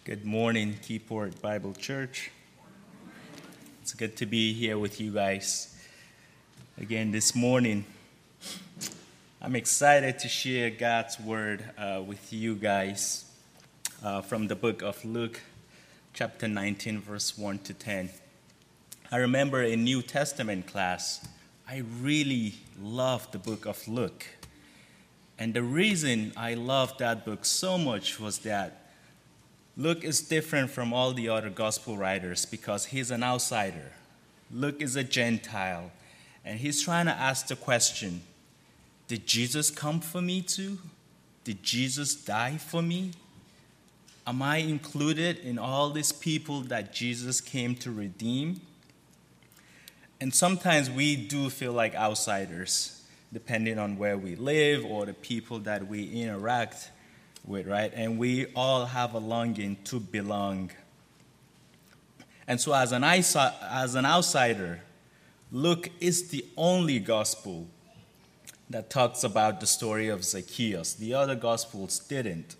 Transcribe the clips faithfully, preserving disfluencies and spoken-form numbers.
Good morning, Keyport Bible Church. It's good to be here with you guys again this morning. I'm excited to share God's word uh, with you guys uh, from the book of Luke, chapter nineteen, verse one to ten. I remember in New Testament class, I really loved the book of Luke. And the reason I loved that book so much was that Luke is different from all the other gospel writers because he's an outsider. Luke is a Gentile, and he's trying to ask the question, did Jesus come for me too? Did Jesus die for me? Am I included in all these people that Jesus came to redeem? And sometimes we do feel like outsiders, depending on where we live or the people that we interact with, right? And we all have a longing to belong. And so as an, as an outsider, Luke is the only gospel that talks about the story of Zacchaeus. The other gospels didn't.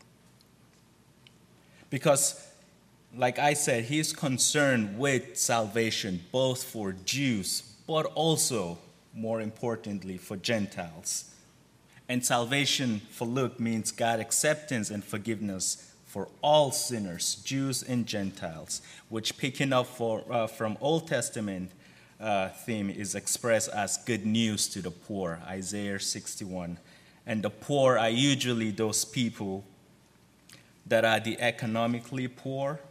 Because, like I said, he's concerned with salvation, both for Jews, but also, more importantly, for Gentiles. And salvation for Luke means God's acceptance and forgiveness for all sinners, Jews and Gentiles, which, picking up for, uh, from Old Testament uh, theme, is expressed as good news to the poor, Isaiah sixty-one. And the poor are usually those people that are the economically poor,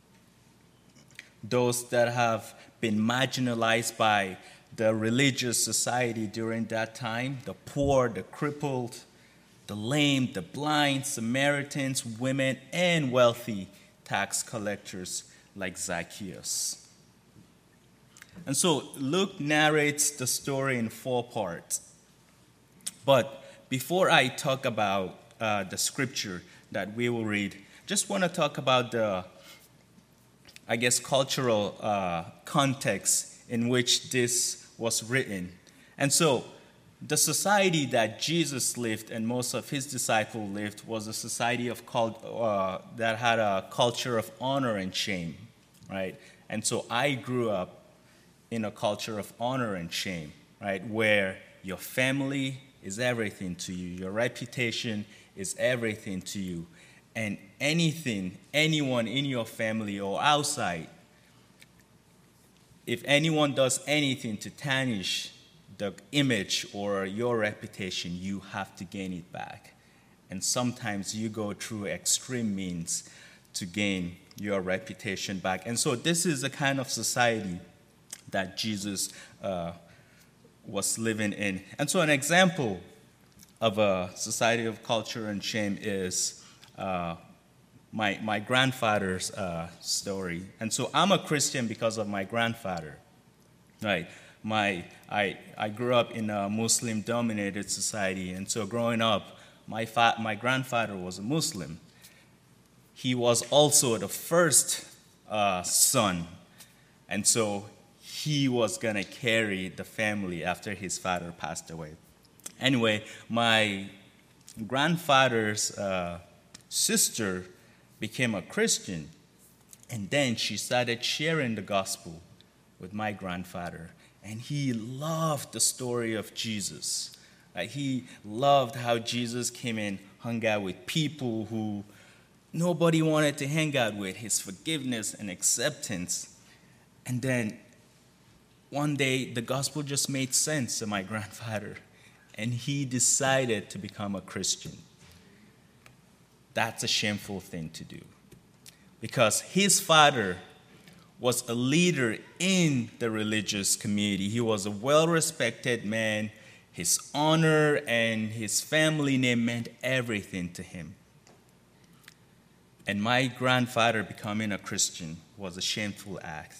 those that have been marginalized by the religious society during that time, the poor, the crippled, the lame, the blind, Samaritans, women, and wealthy tax collectors like Zacchaeus. And so Luke narrates the story in four parts. But before I talk about uh, the scripture that we will read, just want to talk about the, I guess, cultural uh, context in which this was written. And so the society that Jesus lived and most of his disciples lived was a society of cult, uh, that had a culture of honor and shame, right? And so I grew up in a culture of honor and shame, right, where your family is everything to you, your reputation is everything to you, and anything, anyone in your family or outside, if anyone does anything to tarnish the image or your reputation, you have to gain it back. And sometimes you go through extreme means to gain your reputation back. And so this is the kind of society that Jesus uh, was living in. And so an example of a society of culture and shame is uh, My, my grandfather's uh, story. And so I'm a Christian because of my grandfather. Right? My, I, I grew up in a Muslim-dominated society. And so growing up, my, fa- my grandfather was a Muslim. He was also the first uh, son. And so he was going to carry the family after his father passed away. Anyway, my grandfather's uh, sister became a Christian, and then she started sharing the gospel with my grandfather, and he loved the story of Jesus. Like, he loved how Jesus came and hung out with people who nobody wanted to hang out with, his forgiveness and acceptance. And then one day the gospel just made sense to my grandfather, and he decided to become a Christian. That's a shameful thing to do, because his father was a leader in the religious community. He was a well-respected man. His honor and his family name meant everything to him. And my grandfather becoming a Christian was a shameful act.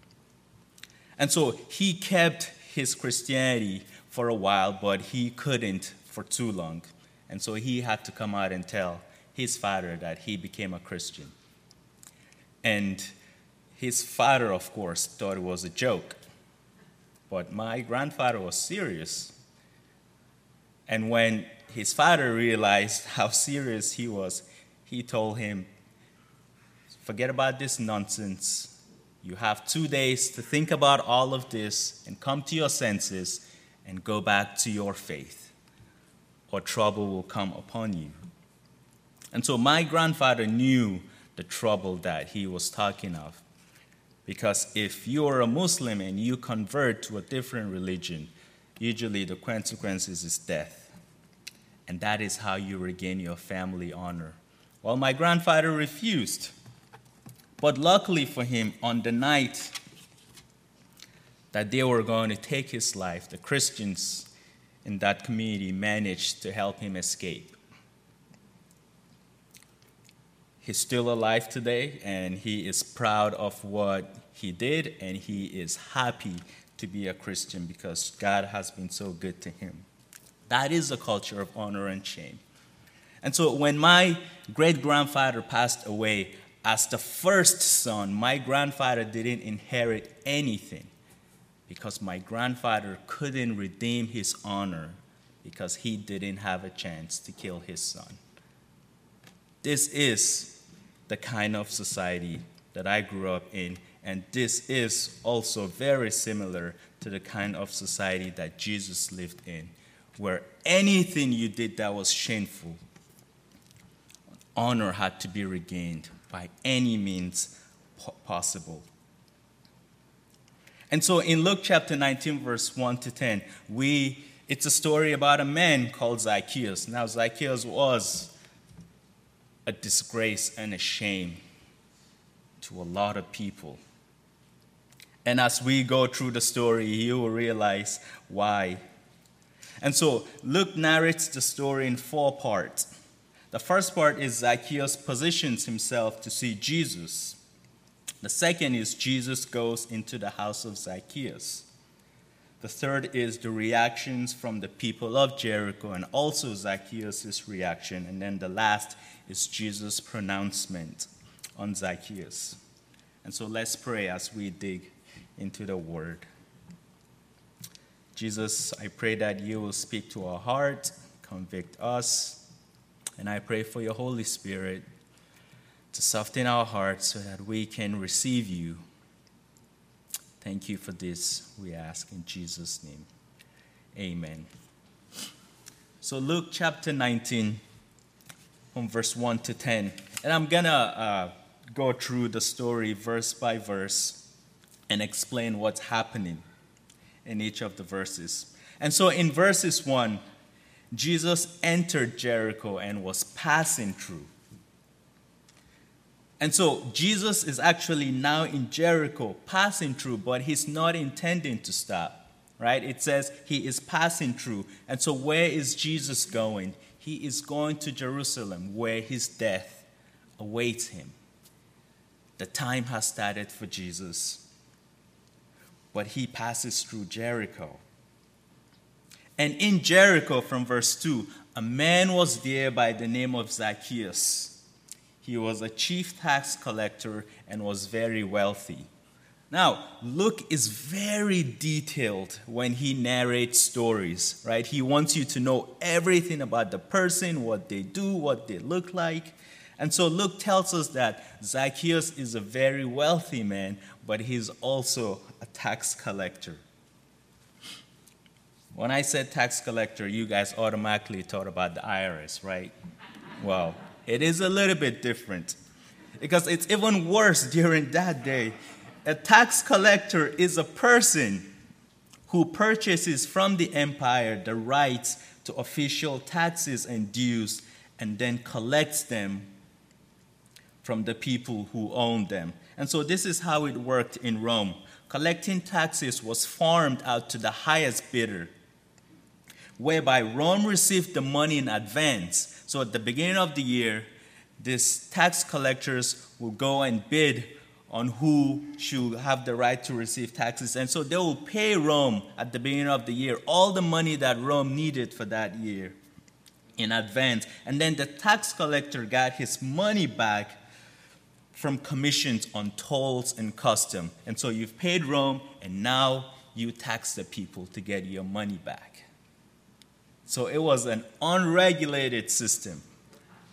And so he kept his Christianity for a while, but he couldn't for too long. And so he had to come out and tell his father that he became a Christian. And his father, of course, thought it was a joke. But my grandfather was serious. And when his father realized how serious he was, he told him, forget about this nonsense. You have two days to think about all of this and come to your senses and go back to your faith, or trouble will come upon you. And so my grandfather knew the trouble that he was talking of. Because if you are a Muslim and you convert to a different religion, usually the consequences is death. And that is how you regain your family honor. Well, my grandfather refused. But luckily for him, on the night that they were going to take his life, the Christians in that community managed to help him escape. He's still alive today, and he is proud of what he did, and he is happy to be a Christian because God has been so good to him. That is a culture of honor and shame. And so when my great-grandfather passed away, as the first son, my grandfather didn't inherit anything because my grandfather couldn't redeem his honor because he didn't have a chance to kill his son. This is the kind of society that I grew up in, and this is also very similar to the kind of society that Jesus lived in, where anything you did that was shameful, honor had to be regained by any means possible. And so in Luke chapter nineteen, verse one to ten, we it's a story about a man called Zacchaeus. Now, Zacchaeus was a disgrace and a shame to a lot of people. And as we go through the story, you will realize why. And so Luke narrates the story in four parts. The first part is Zacchaeus positions himself to see Jesus. The second is Jesus goes into the house of Zacchaeus. The third is the reactions from the people of Jericho and also Zacchaeus' reaction. And then the last is Jesus' pronouncement on Zacchaeus. And so let's pray as we dig into the word. Jesus, I pray that you will speak to our heart, convict us, and I pray for your Holy Spirit to soften our hearts so that we can receive you. Thank you for this, we ask in Jesus' name. Amen. So Luke chapter nineteen, from verse one to ten. And I'm going to uh, go through the story verse by verse and explain what's happening in each of the verses. And so in verses one, Jesus entered Jericho and was passing through. And so Jesus is actually now in Jericho, passing through, but he's not intending to stop, right? It says he is passing through. And so where is Jesus going? He is going to Jerusalem, where his death awaits him. The time has started for Jesus, but he passes through Jericho. And in Jericho, from verse two, a man was there by the name of Zacchaeus. He was a chief tax collector and was very wealthy. Now, Luke is very detailed when he narrates stories, right? He wants you to know everything about the person, what they do, what they look like. And so Luke tells us that Zacchaeus is a very wealthy man, but he's also a tax collector. When I said tax collector, you guys automatically thought about the I R S, right? Well, it is a little bit different because it's even worse during that day. A tax collector is a person who purchases from the empire the rights to official taxes and dues and then collects them from the people who own them. And so this is how it worked in Rome. Collecting taxes was farmed out to the highest bidder, whereby Rome received the money in advance. So at the beginning of the year, these tax collectors will go and bid on who should have the right to receive taxes. And so they will pay Rome at the beginning of the year all the money that Rome needed for that year in advance. And then the tax collector got his money back from commissions on tolls and custom. And so you've paid Rome, and now you tax the people to get your money back. So it was an unregulated system.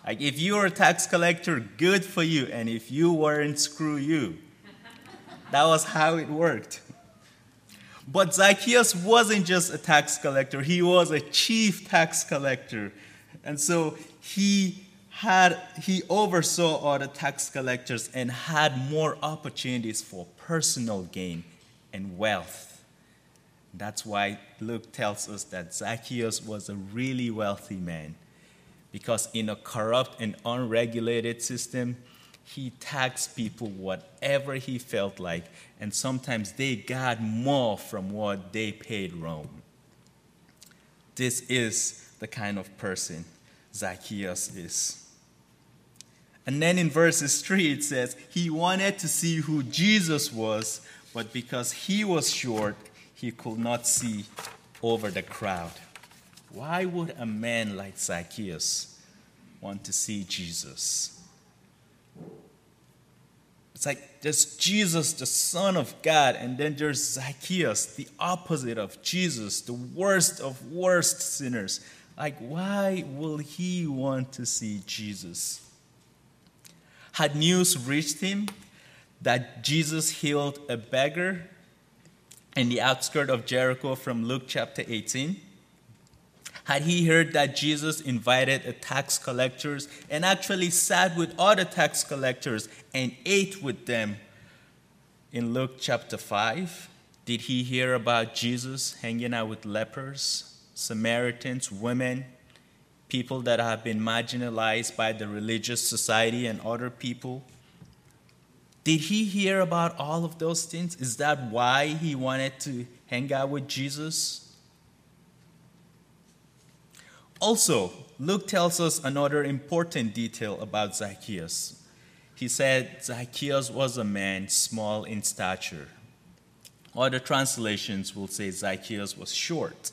Like, if you were a tax collector, good for you. And if you weren't, screw you. That was how it worked. But Zacchaeus wasn't just a tax collector. He was a chief tax collector. And so he had he oversaw all the tax collectors and had more opportunities for personal gain and wealth. That's why Luke tells us that Zacchaeus was a really wealthy man, because in a corrupt and unregulated system, he taxed people whatever he felt like, and sometimes they got more from what they paid Rome. This is the kind of person Zacchaeus is. And then in verses three, it says, he wanted to see who Jesus was, but because he was short, he could not see over the crowd. Why would a man like Zacchaeus want to see Jesus? It's like there's Jesus, the Son of God, and then there's Zacchaeus, the opposite of Jesus, the worst of worst sinners. Like, why will he want to see Jesus? Had news reached him that Jesus healed a beggar in the outskirts of Jericho from Luke chapter eighteen? Had he heard that Jesus invited the tax collectors and actually sat with other tax collectors and ate with them in Luke chapter five? Did he hear about Jesus hanging out with lepers, Samaritans, women, people that have been marginalized by the religious society and other people? Did he hear about all of those things? Is that why he wanted to hang out with Jesus? Also, Luke tells us another important detail about Zacchaeus. He said Zacchaeus was a man small in stature. Other translations will say Zacchaeus was short.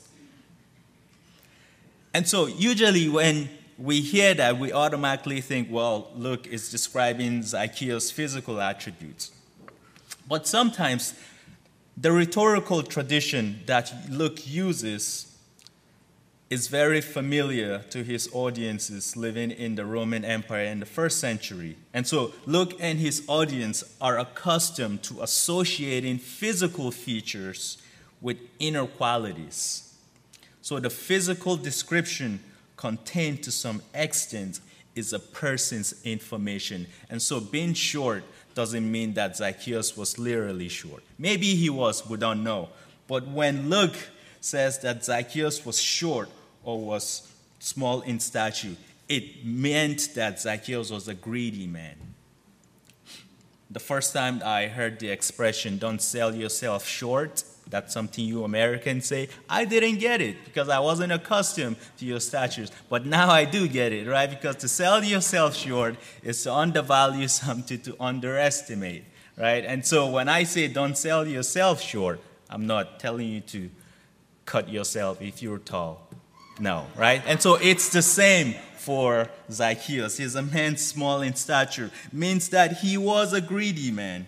And so usually when we hear that, we automatically think, well, Luke is describing Zacchaeus' physical attributes. But sometimes the rhetorical tradition that Luke uses is very familiar to his audiences living in the Roman Empire in the first century. And so Luke and his audience are accustomed to associating physical features with inner qualities. So the physical description contained to some extent is a person's information. And so being short doesn't mean that Zacchaeus was literally short. Maybe he was, we don't know. But when Luke says that Zacchaeus was short or was small in stature, it meant that Zacchaeus was a greedy man. The first time I heard the expression, don't sell yourself short, that's something you Americans say, I didn't get it because I wasn't accustomed to your statures. But now I do get it, right? Because to sell yourself short is to undervalue something, to underestimate, right? And so when I say don't sell yourself short, I'm not telling you to cut yourself if you're tall. No, right? And so it's the same for Zacchaeus. He's a man small in stature. Means that he was a greedy man.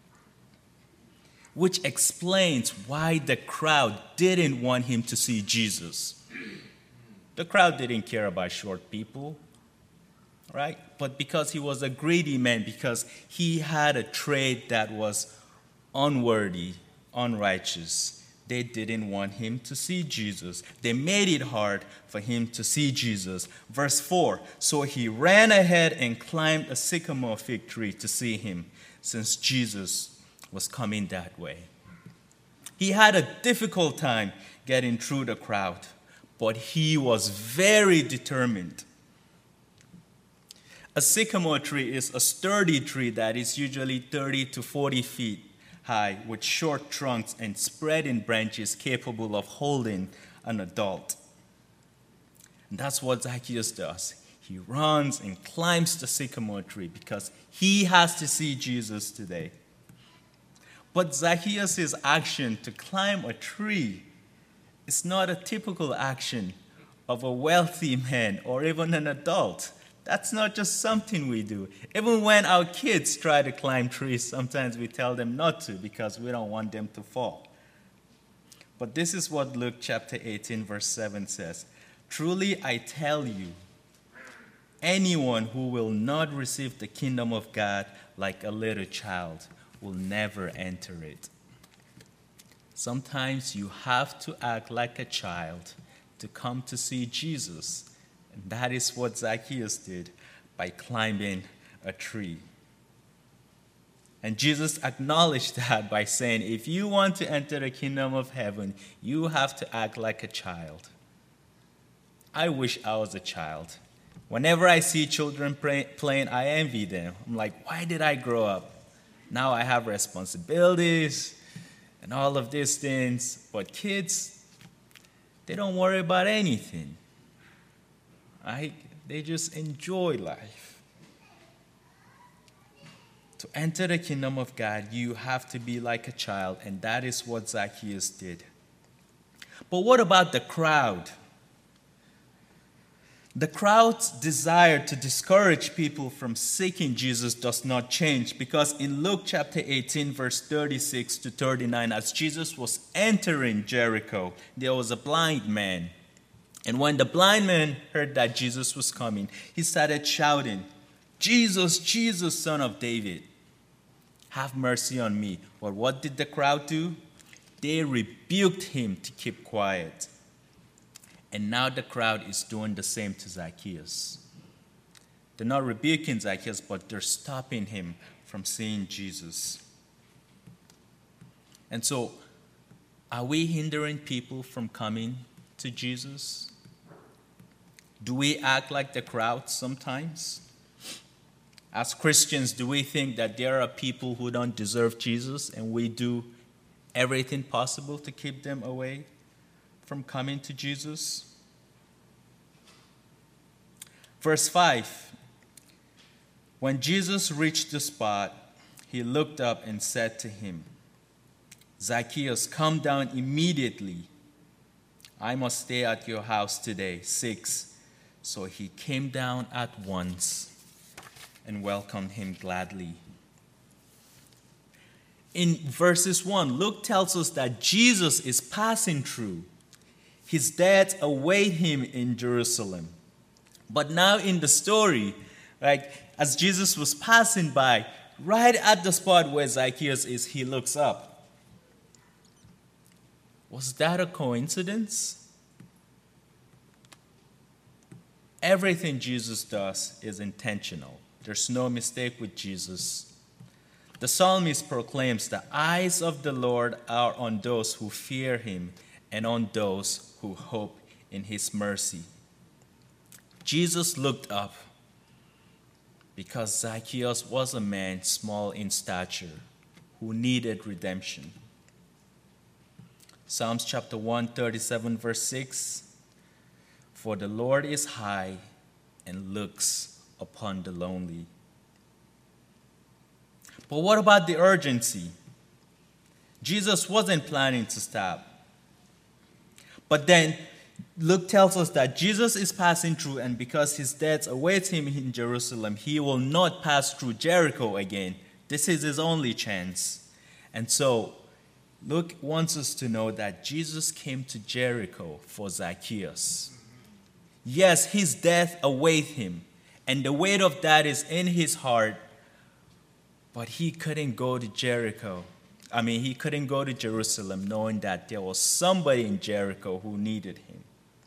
Which explains why the crowd didn't want him to see Jesus. The crowd didn't care about short people, right? But because he was a greedy man, because he had a trade that was unworthy, unrighteous, they didn't want him to see Jesus. They made it hard for him to see Jesus. Verse four, so he ran ahead and climbed a sycamore fig tree to see him, since Jesus was coming that way. He had a difficult time getting through the crowd, but he was very determined. A sycamore tree is a sturdy tree that is usually thirty to forty feet high, with short trunks and spreading branches capable of holding an adult. And that's what Zacchaeus does. He runs and climbs the sycamore tree because he has to see Jesus today. But Zacchaeus' action to climb a tree is not a typical action of a wealthy man or even an adult. That's not just something we do. Even when our kids try to climb trees, sometimes we tell them not to because we don't want them to fall. But this is what Luke chapter eighteen, verse seven says. Truly I tell you, anyone who will not receive the kingdom of God like a little child will never enter it. Sometimes you have to act like a child to come to see Jesus. And that is what Zacchaeus did by climbing a tree. And Jesus acknowledged that by saying, if you want to enter the kingdom of heaven, you have to act like a child. I wish I was a child. Whenever I see children play, playing, I envy them. I'm like, why did I grow up? Now I have responsibilities and all of these things. But kids, they don't worry about anything. Right? They just enjoy life. To enter the kingdom of God, you have to be like a child, and that is what Zacchaeus did. But what about the crowd? The crowd's desire to discourage people from seeking Jesus does not change, because in Luke chapter eighteen, verse thirty-six to thirty-nine, as Jesus was entering Jericho, there was a blind man. And when the blind man heard that Jesus was coming, he started shouting, "Jesus, Jesus, Son of David, have mercy on me." But what did the crowd do? They rebuked him to keep quiet. And now the crowd is doing the same to Zacchaeus. They're not rebuking Zacchaeus, but they're stopping him from seeing Jesus. And so, are we hindering people from coming to Jesus? Do we act like the crowd sometimes? As Christians, do we think that there are people who don't deserve Jesus and we do everything possible to keep them away from coming to Jesus? Verse five, when Jesus reached the spot, he looked up and said to him, "Zacchaeus, come down immediately. I must stay at your house today." Six, so he came down at once and welcomed him gladly. In verses one, Luke tells us that Jesus is passing through. His death await him in Jerusalem. But now in the story, like as Jesus was passing by, right at the spot where Zacchaeus is, he looks up. Was that a coincidence? Everything Jesus does is intentional. There's no mistake with Jesus. The psalmist proclaims, "The eyes of the Lord are on those who fear him and on those who hope in his mercy." Jesus looked up because Zacchaeus was a man small in stature who needed redemption. Psalms chapter one thirty-seven, verse six, "For the Lord is high and looks upon the lonely." But what about the urgency? Jesus wasn't planning to stop. But then Luke tells us that Jesus is passing through, and because his death awaits him in Jerusalem, he will not pass through Jericho again. This is his only chance. And so Luke wants us to know that Jesus came to Jericho for Zacchaeus. Yes, his death awaits him, and the weight of that is in his heart, but he couldn't go to Jericho. I mean, he couldn't go to Jerusalem knowing that there was somebody in Jericho who needed him.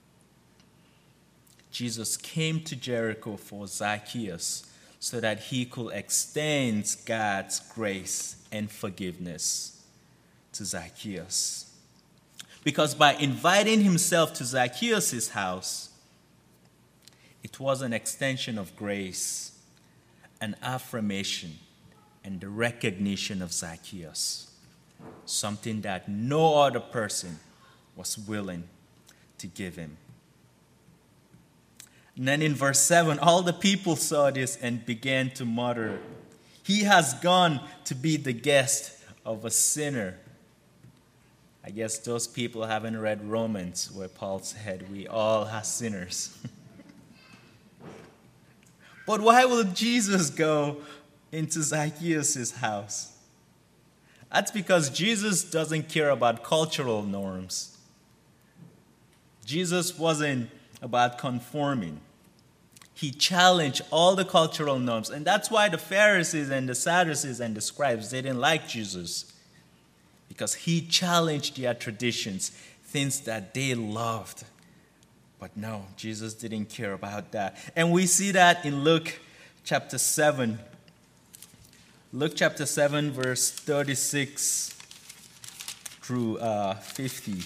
Jesus came to Jericho for Zacchaeus so that he could extend God's grace and forgiveness to Zacchaeus. Because by inviting himself to Zacchaeus' house, it was an extension of grace, an affirmation, and the recognition of Zacchaeus, something that no other person was willing to give him. And then in verse seven, all the people saw this and began to mutter, "He has gone to be the guest of a sinner." I guess those people haven't read Romans, where Paul said we all are sinners. But why will Jesus go into Zacchaeus' house? That's because Jesus doesn't care about cultural norms. Jesus wasn't about conforming. He challenged all the cultural norms. And that's why the Pharisees and the Sadducees and the scribes, they didn't like Jesus. Because he challenged their traditions, things that they loved. But no, Jesus didn't care about that. And we see that in Luke chapter seven. Luke chapter seven, verse thirty-six through uh, fifty.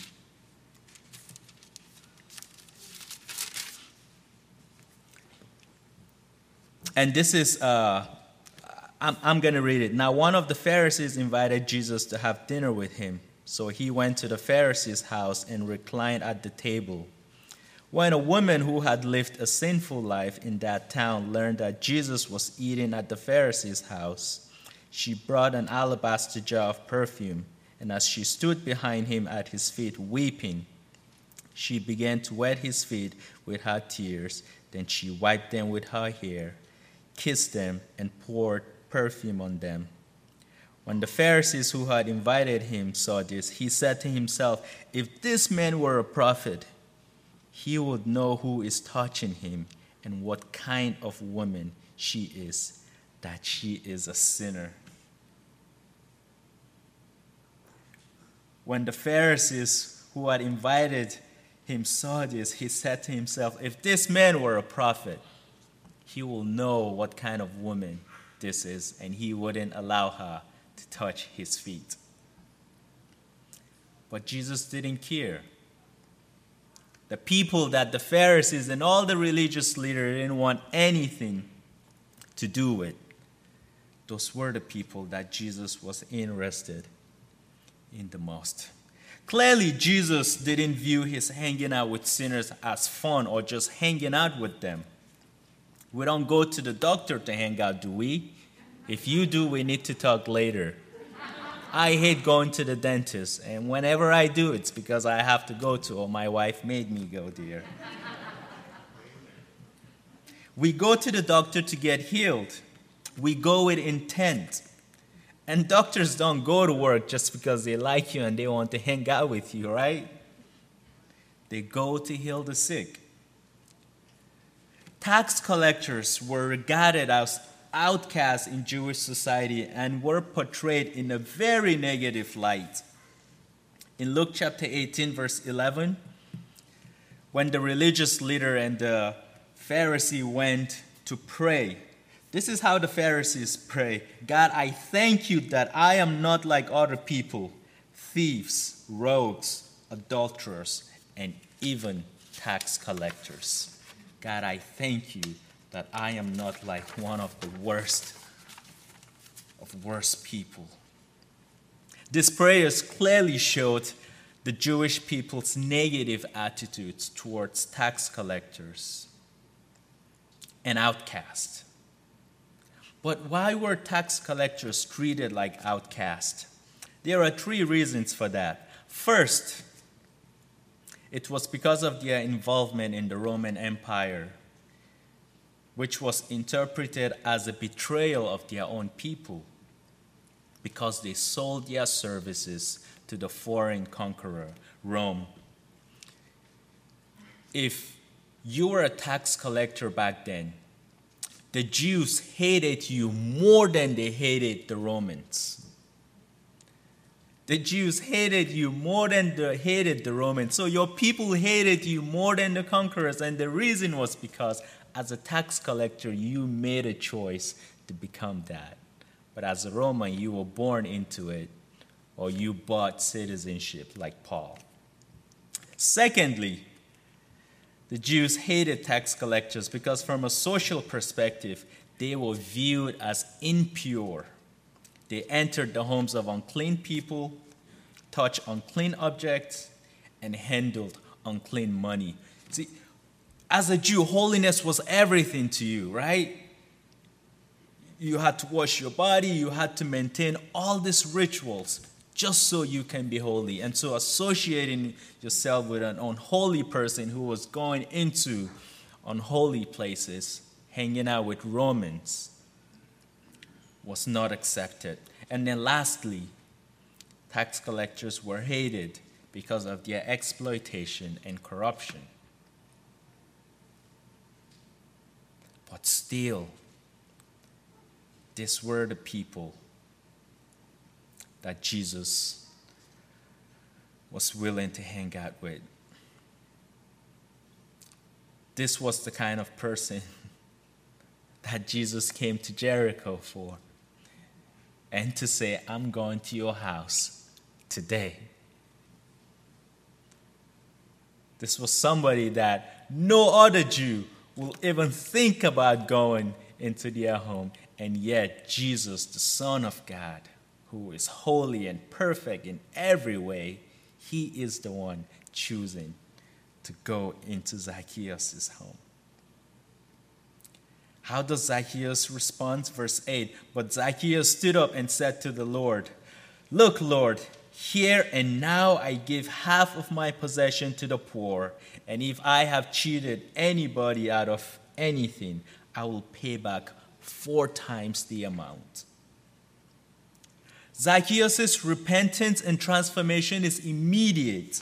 And this is, uh, I'm, I'm going to read it. Now, one of the Pharisees invited Jesus to have dinner with him. So he went to the Pharisee's house and reclined at the table. When a woman who had lived a sinful life in that town learned that Jesus was eating at the Pharisee's house, she brought an alabaster jar of perfume, and as she stood behind him at his feet weeping, she began to wet his feet with her tears. Then she wiped them with her hair, kissed them, and poured perfume on them. When the Pharisees who had invited him saw this, he said to himself, "If this man were a prophet, he would know who is touching him and what kind of woman she is, that she is a sinner." When the Pharisees who had invited him saw this, he said to himself, "If this man were a prophet, he will know what kind of woman this is, and he wouldn't allow her to touch his feet." But Jesus didn't care. The people that the Pharisees and all the religious leaders didn't want anything to do with, those were the people that Jesus was interested in the most. Clearly, Jesus didn't view his hanging out with sinners as fun or just hanging out with them. We don't go to the doctor to hang out, do we? If you do, we need to talk later. I hate going to the dentist, and whenever I do, it's because I have to go to, or my wife made me go there. We go to the doctor to get healed. We go with intent. And doctors don't go to work just because they like you and they want to hang out with you, right? They go to heal the sick. Tax collectors were regarded as outcasts in Jewish society and were portrayed in a very negative light. In Luke chapter eighteen, verse eleven, when the religious leader and the Pharisee went to pray, this is how the Pharisees pray: "God, I thank you that I am not like other people, thieves, rogues, adulterers, and even tax collectors. God, I thank you that I am not like one of the worst of worst people." These prayers clearly showed the Jewish people's negative attitudes towards tax collectors and outcasts. But why were tax collectors treated like outcasts? There are three reasons for that. First, it was because of their involvement in the Roman Empire, which was interpreted as a betrayal of their own people because they sold their services to the foreign conqueror, Rome. If you were a tax collector back then, the Jews hated you more than they hated the Romans. The Jews hated you more than they hated the Romans. So your people hated you more than the conquerors. And the reason was because as a tax collector, you made a choice to become that. But as a Roman, you were born into it, or you bought citizenship like Paul. Secondly, the Jews hated tax collectors because from a social perspective, they were viewed as impure. They entered the homes of unclean people, touched unclean objects, and handled unclean money. See, as a Jew, holiness was everything to you, right? You had to wash your body, you had to maintain all these rituals just so you can be holy. And so associating yourself with an unholy person who was going into unholy places, hanging out with Romans, was not accepted. And then lastly, tax collectors were hated because of their exploitation and corruption. But still, these were the people that Jesus was willing to hang out with. This was the kind of person that Jesus came to Jericho for, and to say, I'm going to your house today. This was somebody that no other Jew will even think about going into their home, and yet Jesus, the Son of God, who is holy and perfect in every way, he is the one choosing to go into Zacchaeus' home. How does Zacchaeus respond? Verse eight, but Zacchaeus stood up and said to the Lord, look, Lord, here and now I give half of my possession to the poor, and if I have cheated anybody out of anything, I will pay back four times the amount. Zacchaeus' repentance and transformation is immediate.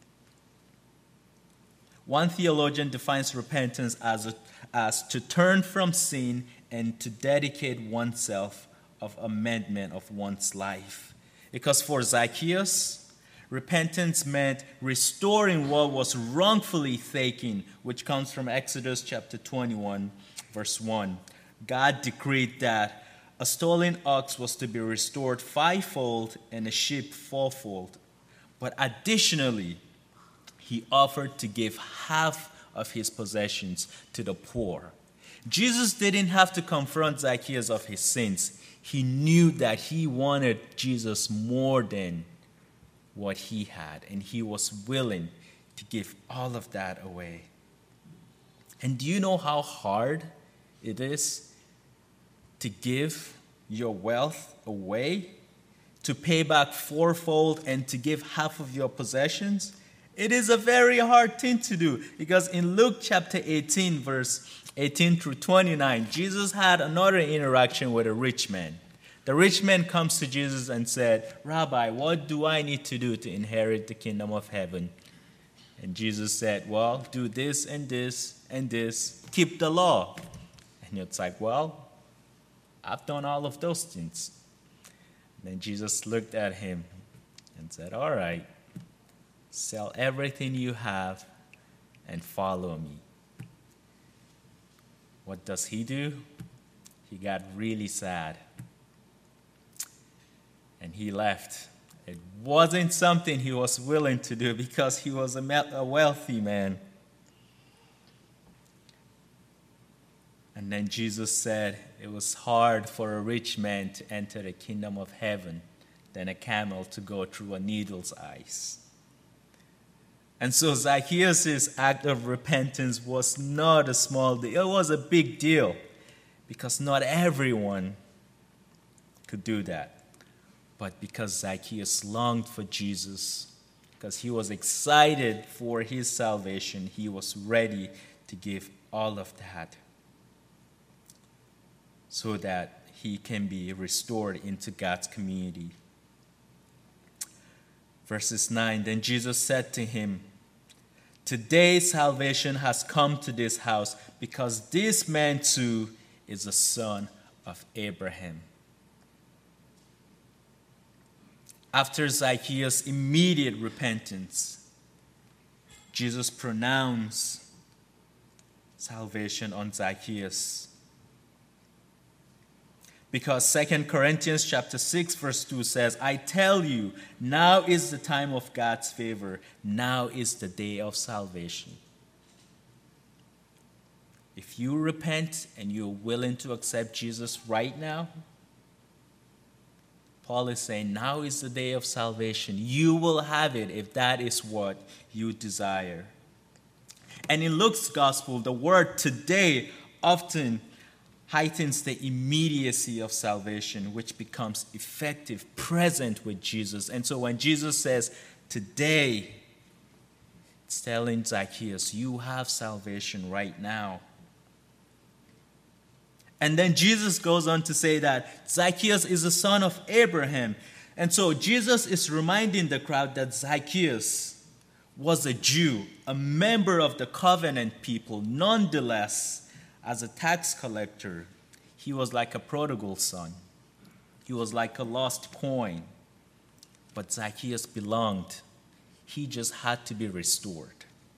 One theologian defines repentance as, a, as to turn from sin and to dedicate oneself of amendment of one's life. Because for Zacchaeus, repentance meant restoring what was wrongfully taken, which comes from Exodus chapter twenty-one, verse one. God decreed that a stolen ox was to be restored fivefold and a sheep fourfold. But additionally, he offered to give half of his possessions to the poor. Jesus didn't have to confront Zacchaeus of his sins. He knew that he wanted Jesus more than what he had, and he was willing to give all of that away. And do you know how hard it is to give your wealth away, to pay back fourfold, and to give half of your possessions? It is a very hard thing to do, because in Luke chapter eighteen, verse eighteen through twenty-nine, Jesus had another interaction with a rich man. The rich man comes to Jesus and said, Rabbi, what do I need to do to inherit the kingdom of heaven? And Jesus said, well, do this and this and this. Keep the law. And it's like, well, I've done all of those things. And then Jesus looked at him and said, all right, sell everything you have and follow me. What does he do? He got really sad. And he left. It wasn't something he was willing to do because he was a wealthy man. And then Jesus said it was hard for a rich man to enter the kingdom of heaven than a camel to go through a needle's eyes. And so Zacchaeus' act of repentance was not a small deal. It was a big deal because not everyone could do that. But because Zacchaeus longed for Jesus, because he was excited for his salvation, he was ready to give all of that so that he can be restored into God's community. Verses nine, then Jesus said to him, today salvation has come to this house because this man too is a son of Abraham. After Zacchaeus' immediate repentance, Jesus pronounced salvation on Zacchaeus. Because Second Corinthians chapter six verse two says, I tell you, now is the time of God's favor. Now is the day of salvation. If you repent and you're willing to accept Jesus right now, Paul is saying, now is the day of salvation. You will have it if that is what you desire. And in Luke's gospel, the word today often heightens the immediacy of salvation, which becomes effective, present with Jesus. And so when Jesus says, today, it's telling Zacchaeus, you have salvation right now. And then Jesus goes on to say that Zacchaeus is a son of Abraham. And so Jesus is reminding the crowd that Zacchaeus was a Jew, a member of the covenant people. Nonetheless, As a tax collector, he was like a prodigal son. He was like a lost coin. But Zacchaeus belonged. He just had to be restored.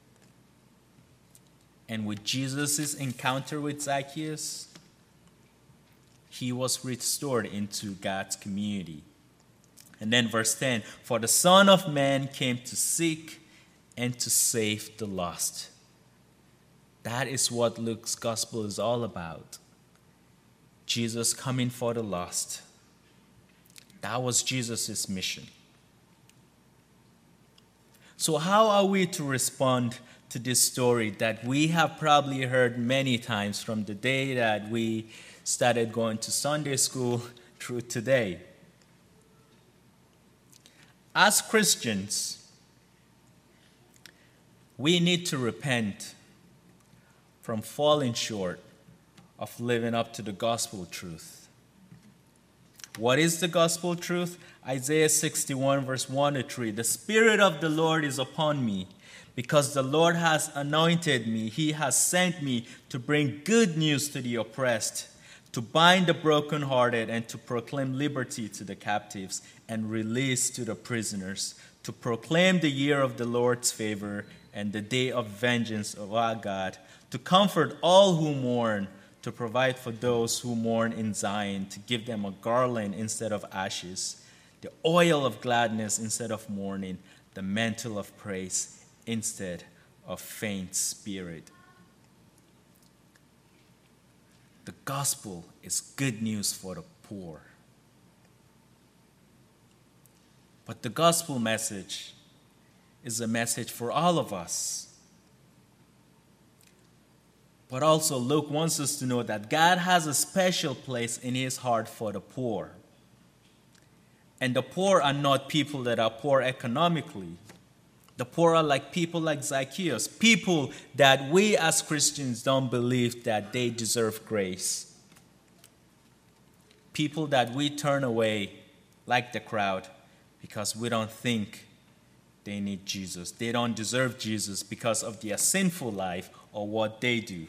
And with Jesus' encounter with Zacchaeus, he was restored into God's community. And then verse ten, for the Son of Man came to seek and to save the lost. That is what Luke's gospel is all about. Jesus coming for the lost. That was Jesus' mission. So how are we to respond to this story that we have probably heard many times from the day that we started going to Sunday school through today? As Christians, we need to repent from falling short of living up to the gospel truth. What is the gospel truth? Isaiah sixty-one verse one to three. The Spirit of the Lord is upon me, because the Lord has anointed me. He has sent me to bring good news to the oppressed, to bind the brokenhearted, and to proclaim liberty to the captives and release to the prisoners, to proclaim the year of the Lord's favor and the day of vengeance of our God, to comfort all who mourn, to provide for those who mourn in Zion, to give them a garland instead of ashes, the oil of gladness instead of mourning, the mantle of praise instead of faint spirit. The gospel is good news for the poor. But the gospel message is a message for all of us. But also Luke wants us to know that God has a special place in his heart for the poor. And the poor are not people that are poor economically. The poor are like people like Zacchaeus, people that we as Christians don't believe that they deserve grace. People that we turn away like the crowd because we don't think they need Jesus. They don't deserve Jesus because of their sinful life or what they do.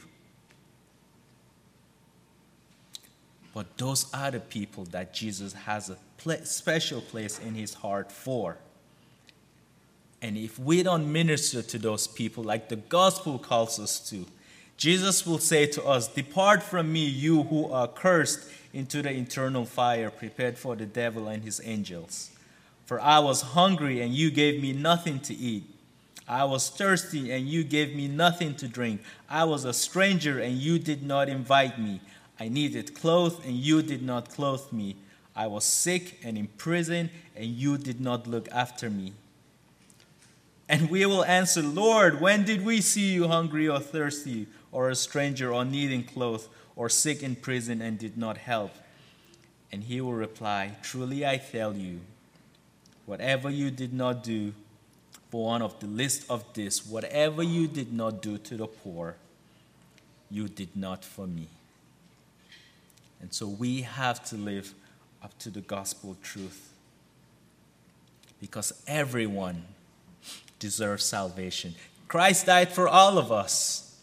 But those are the people that Jesus has a pl- special place in his heart for. And if we don't minister to those people like the gospel calls us to, Jesus will say to us, "Depart from me, you who are cursed, into the eternal fire prepared for the devil and his angels. For I was hungry, and you gave me nothing to eat. I was thirsty, and you gave me nothing to drink. I was a stranger, and you did not invite me. I needed clothes, and you did not clothe me. I was sick and in prison, and you did not look after me." And we will answer, "Lord, when did we see you hungry or thirsty, or a stranger, or needing clothes, or sick in prison, and did not help?" And he will reply, "Truly I tell you, whatever you did not do for one of the least of this, whatever you did not do to the poor, you did not for me." And so we have to live up to the gospel truth, because everyone deserves salvation. Christ died for all of us.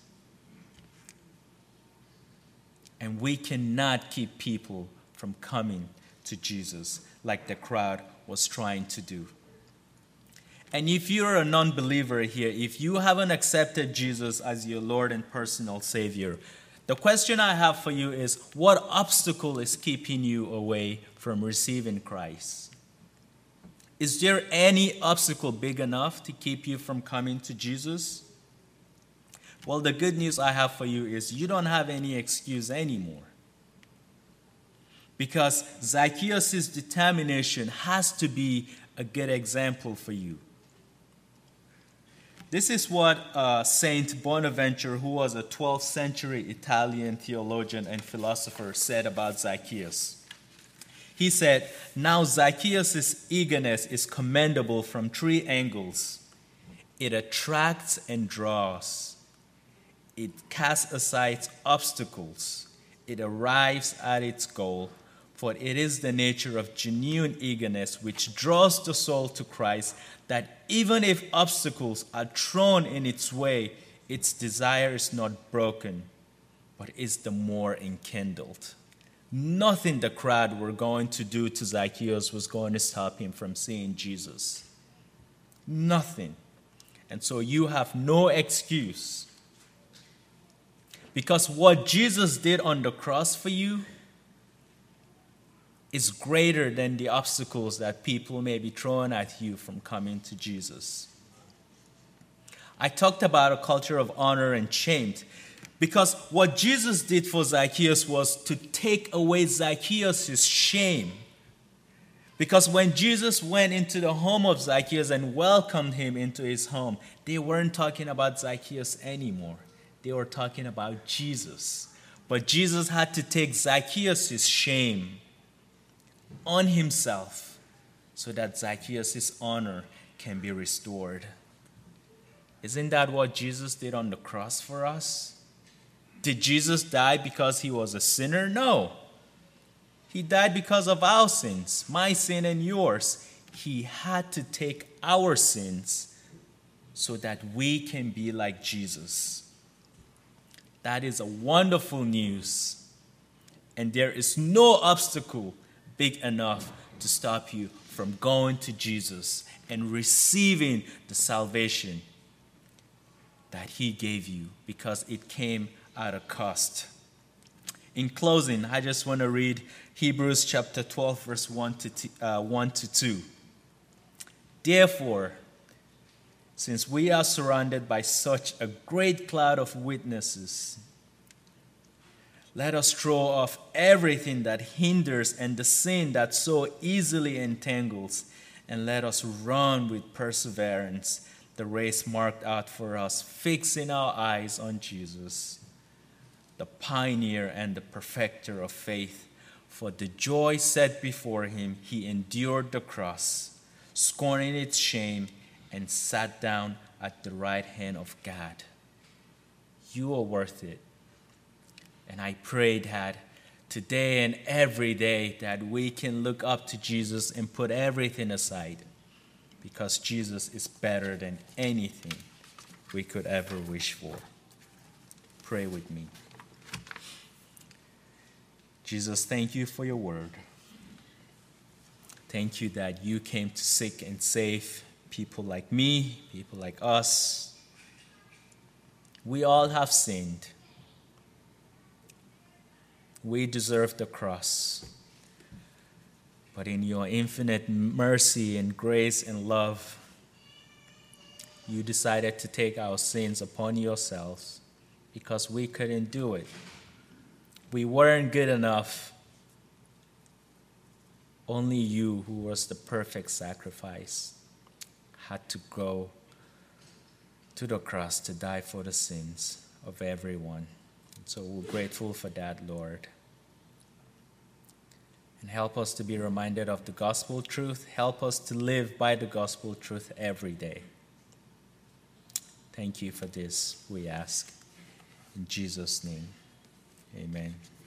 And we cannot keep people from coming to Jesus like the crowd was trying to do. And if you're a non-believer here, if you haven't accepted Jesus as your Lord and personal Savior, the question I have for you is, what obstacle is keeping you away from receiving Christ? Is there any obstacle big enough to keep you from coming to Jesus? Well, the good news I have for you is you don't have any excuse anymore. Because Zacchaeus' determination has to be a good example for you. This is what uh, Saint Bonaventure, who was a twelfth century Italian theologian and philosopher, said about Zacchaeus. He said, "Now Zacchaeus' eagerness is commendable from three angles. It attracts and draws. It casts aside obstacles. It arrives at its goal. For it is the nature of genuine eagerness which draws the soul to Christ, that even if obstacles are thrown in its way, its desire is not broken. but is the more enkindled. Nothing the crowd were going to do to Zacchaeus was going to stop him from seeing Jesus. Nothing. And so you have no excuse. Because what Jesus did on the cross for you is greater than the obstacles that people may be throwing at you from coming to Jesus. I talked about a culture of honor and shame, because what Jesus did for Zacchaeus was to take away Zacchaeus' shame. Because when Jesus went into the home of Zacchaeus and welcomed him into his home, they weren't talking about Zacchaeus anymore. They were talking about Jesus. But Jesus had to take Zacchaeus' shame on himself so that Zacchaeus' honor can be restored. Isn't that what Jesus did on the cross for us? Did Jesus die because he was a sinner? No. He died because of our sins, my sin and yours. He had to take our sins so that we can be like Jesus. That is a wonderful news. And there is no obstacle big enough to stop you from going to Jesus and receiving the salvation that he gave you, because it came at a cost. In closing, I just want to read Hebrews chapter twelve, verse one to two. Therefore, since we are surrounded by such a great cloud of witnesses, let us throw off everything that hinders and the sin that so easily entangles, and let us run with perseverance the race marked out for us, fixing our eyes on Jesus, the pioneer and the perfecter of faith. For the joy set before him, he endured the cross, scorning its shame, and sat down at the right hand of God. You are worth it. And I pray that today and every day that we can look up to Jesus and put everything aside, because Jesus is better than anything we could ever wish for. Pray with me. Jesus, thank you for your word. Thank you that you came to seek and save people like me, people like us. We all have sinned. We deserve the cross. But in your infinite mercy and grace and love, you decided to take our sins upon yourselves because we couldn't do it. We weren't good enough. Only you, who was the perfect sacrifice, had to go to the cross to die for the sins of everyone. So we're grateful for that, Lord. And help us to be reminded of the gospel truth. Help us to live by the gospel truth every day. Thank you for this, we ask. In Jesus' name, amen.